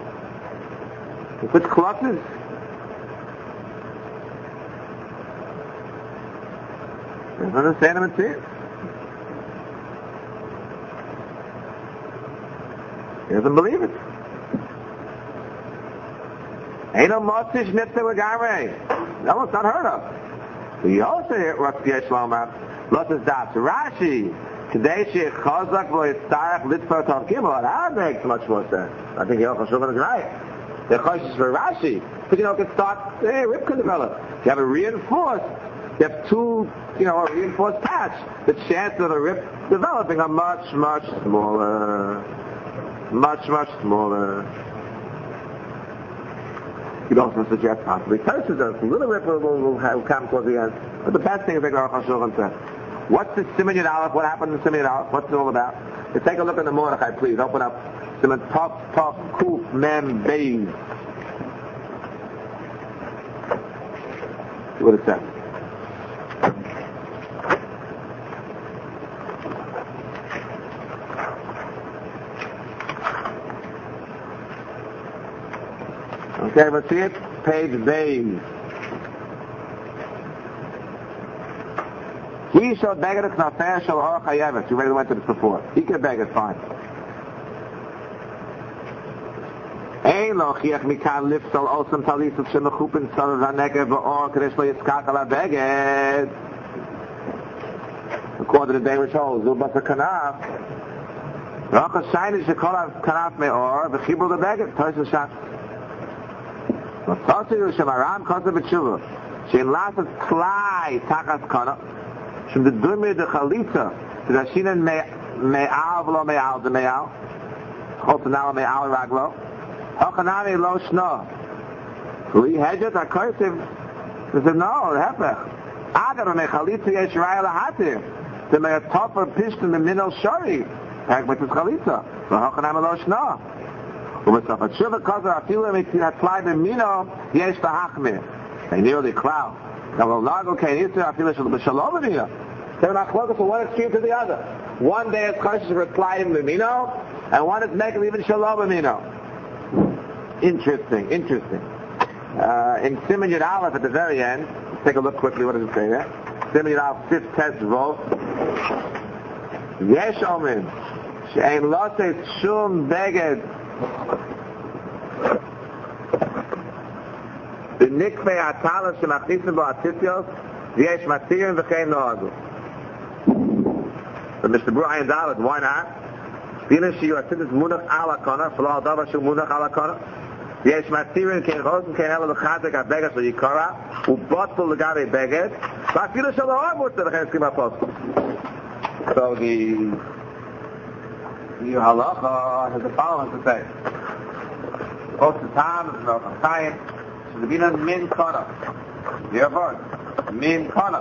Such clusters? I don't understand him and see it. He doesn't believe it. Ain't no Motzish Nifta Wagare. No, it's not heard of. We also hear what's the Yeshlomat. Lots of dots. Rashi. Today she Chazak Lo Yitzarech Litfa Tov Gimel. That makes much more sense. I think Aruch HaShulchan is right. The Choshesh for Rashi. But it can start, rib can develop. You have a reinforced. You have two, a reinforced patch. The chances of the rib developing are much, much smaller. Much, much smaller. You could also suggest possibly curses. A little rip will come towards the end. But the best thing is like Aruch HaShulchan said. What's the Siman Yud Aleph? What happened in Siman Yud Aleph? What's it all about? So take a look at the Mordechai, please. Open up Siman Tov Kuf Mem Beis. See what it says. Okay, let's see it. Page Beis. He showed beg it, not fair, shall or chayevet. You already went to this before. He can beg it, fine. Ein lo chiach mikan liftal osam talis of shemachupin sal vanekev or kadesh lo yiskak ala beged. According to the Danish Hall, Zubas a kanaf. Rachas shaynish shekol kanaf me'or v'chibul the beged. Toys and shach. V'tosiru shemaram kosa b'tshuva. Shein lasas klai takas kanaf. From the Dumir the Chalitza, the Rashinen me'al v'lo me'al de me'al, Chotanala me'al raglo, Hochanami lo shno. Li hedget HaKosev, he said, no, Hepech. Agar me Chalitza yesh raya lahatir. the may a tougher piston the minnow shari, which is chalitza. So how can I know shna? Ubesaf a shiva kaza afilu mitzvah fly the minnow yesh tahachmir. They nearly crowd. Now the lago can eat afilu b'shalom minnow. They're not close from one extreme to the other. One day it's conscious of replying the minnow, and one is making even shalom minnow. Interesting. In Siman Yud Aleph at the very end, let's take a look quickly. What does it say there? Siman Yud Aleph, 5th test vote. Yesh omen she'ein losei shum beged b'nikvei atalos shemachnisim bo atzitzos yesh matirim v'chein noagu. But Mr. Brian Dalit, why not? Feeling she you are sitting munach ala kana, flo davar shu munach ala kana. Yesh matirin kein rosen kein ela l'chadek ha-beged so yikara, u'botzel l'gabe beged, v'afilu shel ha'avut l'chein eskim ha-apostle. So the halacha has the following to say. Post the time of the Melcham Chaim, so the binan min kana. Your word, min kana.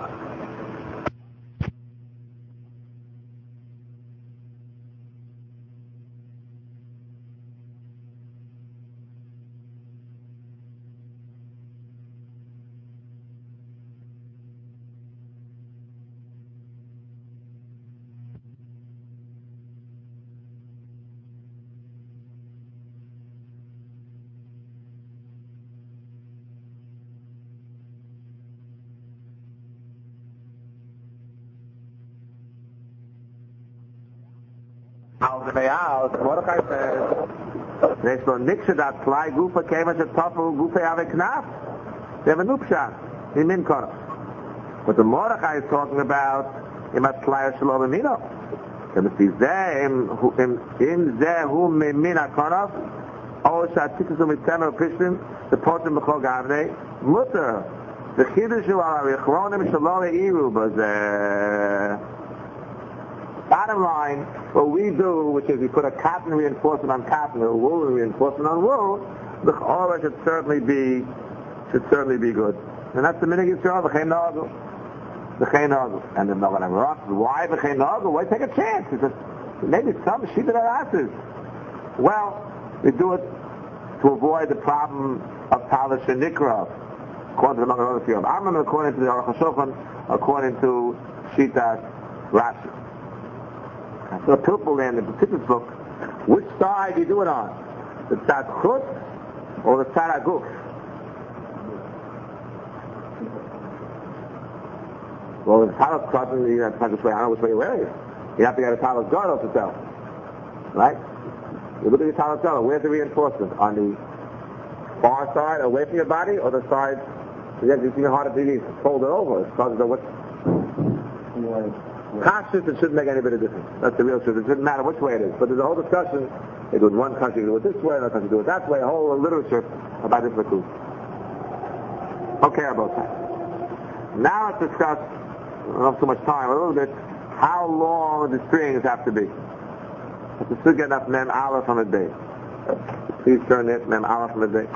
Mordechai says, there's no niksha that fly gufa came as a tofu gufa have a knaf. They have a nupshat in min kana. But the Mordechai is talking about he must fly a shalom amino. And if he's there in there who may min akanaf, or shatikus umitzemer pishin the portion b'chol gavnei mutter the chidushu al arichronim shalom eiru bazeh. Bottom line, what we do, which is we put a cotton reinforcement on cotton, or wool reinforcement on wool, the chorah should certainly be good. And that's the minig Yisrael, v'chein nagu. And then when I'm asked, why v'chein nagu? Why take a chance? It's just, maybe some sheep that are asses. Well, we do it to avoid the problem of Talish and Nikra, according to the other field. I'm according to the Aruch HaShulchan, according to Shitas Rashi. So a pilpul in the Petitus book, which side do you do it on? The tzad chut or the tzad aguf? Well, the talis cotton, you have to find which way. I don't know which way you're wearing it. You have to get a talis girdle to tell, right? You look at your talis girdle. Where's the reinforcement? On the far side, away from your body, or the side? It's even harder to fold it over. It's hard to know what. Kashrus, it shouldn't make any bit of difference. That's the real truth. It shouldn't matter which way it is. But there's a whole discussion. They do it in one country, do it this way, another country do it that way, a whole literature about this lakus. Okay, about that. Now let's discuss, I don't have too much time, a little bit, how long the strings have to be. Let's still get enough mem aleph on a day. Please turn it, mem aleph on a day.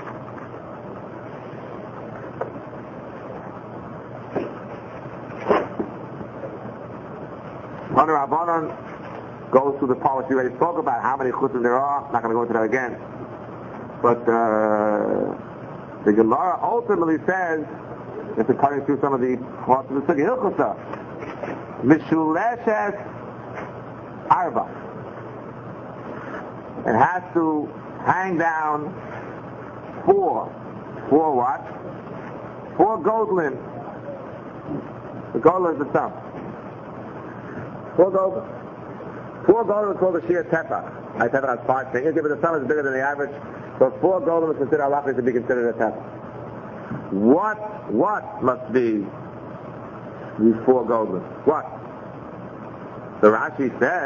Hunter Rabbanon goes through the part which we already spoke about, how many chutzim there are. I'm not going to go into that again. But the Gemara ultimately says, after cutting through some of the parts of the Sugi Hilchusa, Mishuleshes Arba. It has to hang down 4. 4 what? 4 goldlin. The goldlin is the thumb. 4 gold. 4 gold is called the Shir Tefach. I Tefach has 5 fingers, but the thumb is bigger than the average. So 4 gold is considered halachically to be considered a Tefach. What must be these 4 gold? What? So Rashi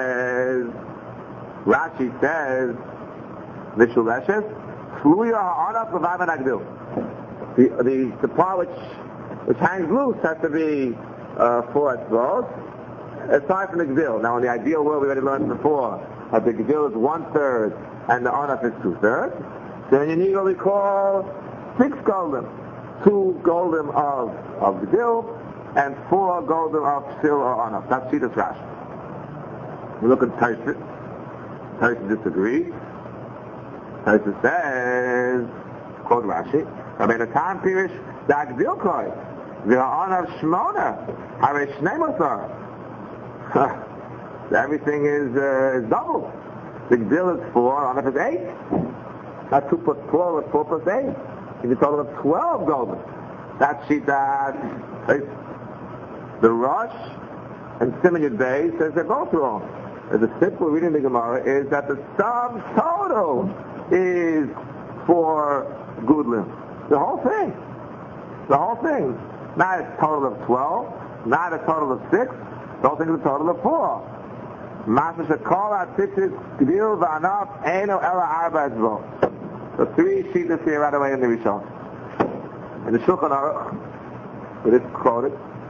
says, Mishuleshes, Fluya Ha'anaf Levav Agdil. The part which hangs loose has to be 4 etzvot, aside from the Gdil. Now in the ideal world we already learned before that the Gdil is 1/3 and the Anaf is 2/3. So then you need what we call 6 golem. 2 golem of Gdil and 4 golden of sil or onof. That's Shitas Rashi. We look at Taisus. Taisus disagrees. Taisus says, quote Rashi, Rabbeinu Tam Pirish Dagdil Koi V'ha'onav Shmona Hare Shnei Mosar. Everything is double. The Gdil is 4, Onof is 8. That's 2 plus 4 is 4 plus 8. If you total of 12 golden. That's Shitas. The Rosh and Siman Yud Beis says they're both wrong. The simple reading of the Gemara is that the sum total is 4 gudlim. The whole thing. The whole thing. Not a total of 12, not a total of 6, the whole thing is a total of 4. Masha shekol ha'tzitzis gdil v'anaf eino ela arba etzvot. So 3 sheets here right away in the Rishon. In the Shulchan Aruch, it is quoted.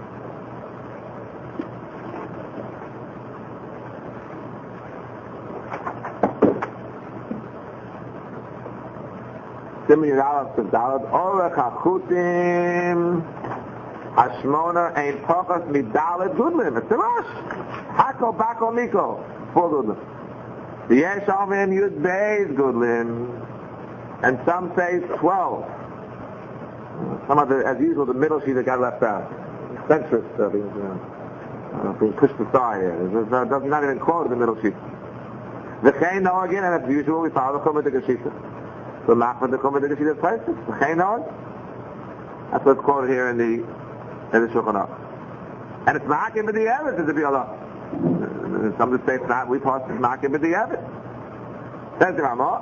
Siman Yud Aleph to Daled, Orech HaChutim Hashmona Ein Tochas Midaled Gudlim. It's the Rosh. Hako Bako Miko. 4 Gudlim. The Yesh Alvin Yud Beis Gudlim. And some say 12. Some of the, as usual, the middle sheet that got left out. Centrist being pushed aside here. It does not even quote the middle sheet. V'chein no again, and as usual, we follow the Chumah de Geshita. The Machma de Chumah de Geshita places. V'chein no. That's what's quoted here in the Shulchan Aruch. And it's Ma'akim b'di'evet, is the B'yallah. Some of the say it's not, we pass it's Ma'akim b'di'evet. Says the Ramah.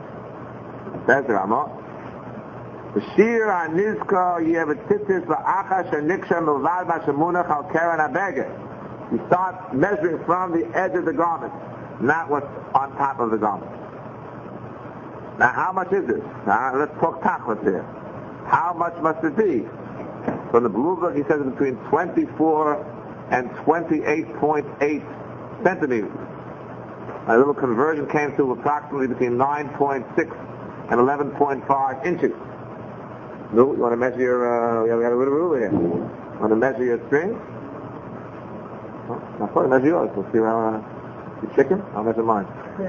Shir HaNizka Yevetzitzis V'acha Sheniksha Milvad Mashamunach Al Keren HaBeged. You start measuring from the edge of the garment, not what's on top of the garment. Now how much is this? Now let's talk tachlis here. How much must it be? From the Blue Book he says it's between 24 and 28.8 centimeters. A little conversion came to approximately between 9.6 and 11.5 inches. No, you want to measure your, we got a little ruler here. You want to measure your string? Oh, I'll probably measure yours. We'll see how, your chicken? I'll measure mine.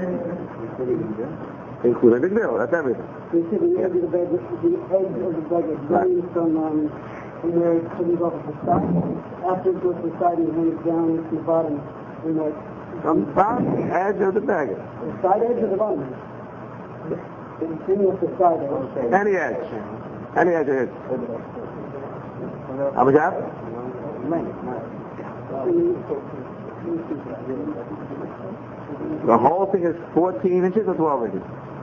Including the grill, that's everything. You said the edge of the bed is going from where it comes off of the side. After it goes to the side, you hang it down to the bottom. From the edge of the bag. The side edge or the bottom edge? The side edge. Any edge. Any edge it is. How much you have? The whole thing is 14 inches or 12 inches?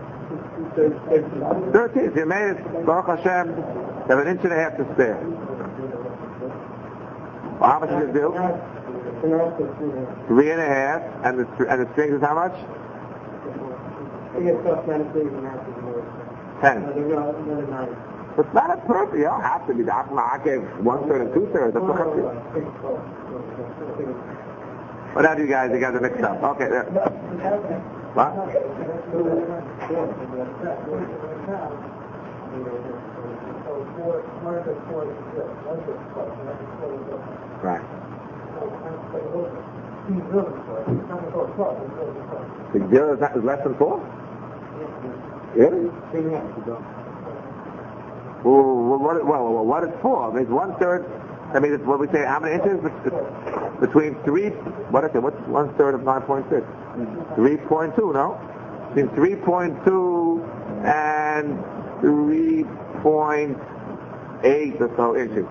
13. If you made it, Baruch Hashem, you have 1.5 inches to spare. Well, how much does it do? 3.5. And the strings is how much? 10. It's not a perfect. You don't have to be the Akma Akev 1/3 and 2/3. That's what happens. What have you guys? You guys are mixed up. Okay. There. What? Right. The deal is less than 4? Really? Well, what is 4? I mean, it's 1/3. I mean, it's what we say. How many inches? It's between 3. What is it? What's 1/3 of 9.6? 3.2. No, between 3.2 and 3.8 or so inches.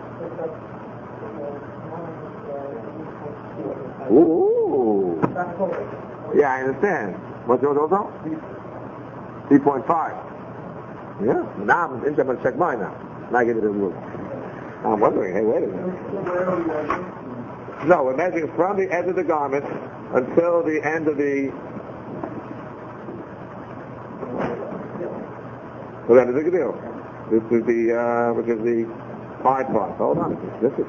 Ooh. Yeah, I understand. What's yours also? 3.5. Yeah. Now I'm going to check mine now. Now I get it in the room. I'm wondering, hey, wait a minute. No, we're measuring from the edge of the garment until the end of the... So that is a good deal. This is the, which is the 5 part. Hold on. This is...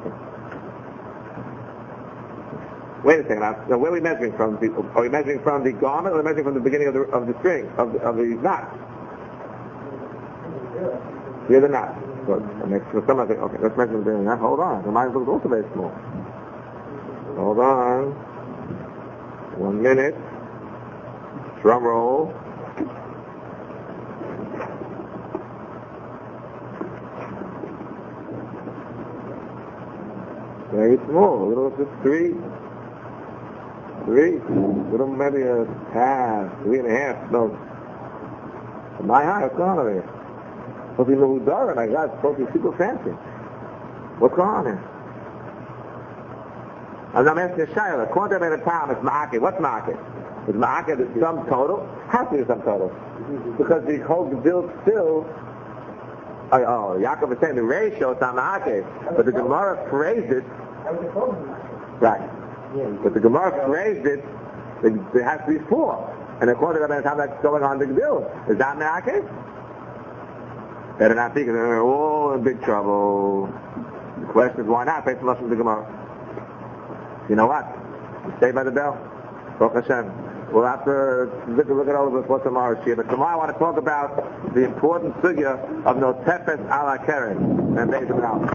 Wait a second. Now, where are we measuring from? Are we measuring from the garment or are we measuring from the beginning of the string, of the knot? Here's the knot. But someone think, okay, let's mention doing that. Hold on. The mind looks also very small. Hold on. 1 minute. Drum roll. Very small. A little, just 3. Little, maybe a half, 3.5. No. My high, what's going on over here? Supposed to be Mahudara, my God, it's supposed to be super fancy. What's going on here? I'm asking a shayla. According to the time, it's ma'akeh. What's ma'akeh? Is ma'akeh the sum total? Has to be the sum total. Because the whole bill still, Yaakov is saying the ratio is not ma'akeh. But the Gemara phrased it. Right. But the Gemara phrased it, there has to be 4. And according to the time that's going on the bill, is that ma'akeh? Better not think, they're all in big trouble. The question is, why not? Pay some lessons to the Gemara. You know what? Stay by the bell. Baruch Hashem. We'll have to look it over before tomorrow's year. But tomorrow I want to talk about the important sugya of no tefes ala keren and Beis Hamikdash.